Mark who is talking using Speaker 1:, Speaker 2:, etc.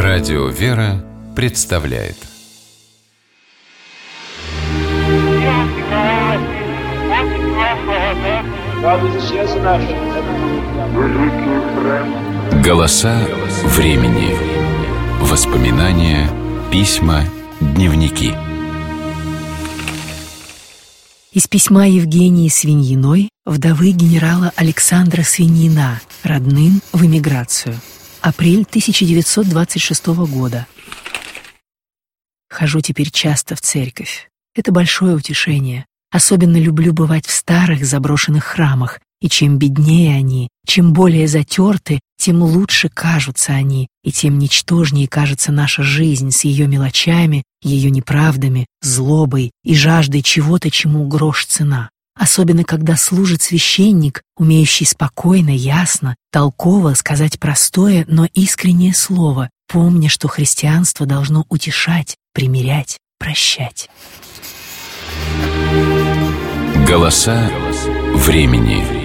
Speaker 1: Радио «Вера» представляет «Голоса времени». Воспоминания, письма, дневники.
Speaker 2: Из письма Евгении Свиньиной, вдовы генерала Александра Свиньина, родным в эмиграцию. Апрель 1926 года. Хожу теперь часто в церковь. Это большое утешение. Особенно люблю бывать в старых заброшенных храмах. И чем беднее они, чем более затерты, тем лучше кажутся они, и тем ничтожнее кажется наша жизнь с ее мелочами, ее неправдами, злобой и жаждой чего-то, чему грош цена. Особенно, когда служит священник, умеющий спокойно, ясно, толково сказать простое, но искреннее слово, помня, что христианство должно утешать, примирять, прощать.
Speaker 1: Голоса времени.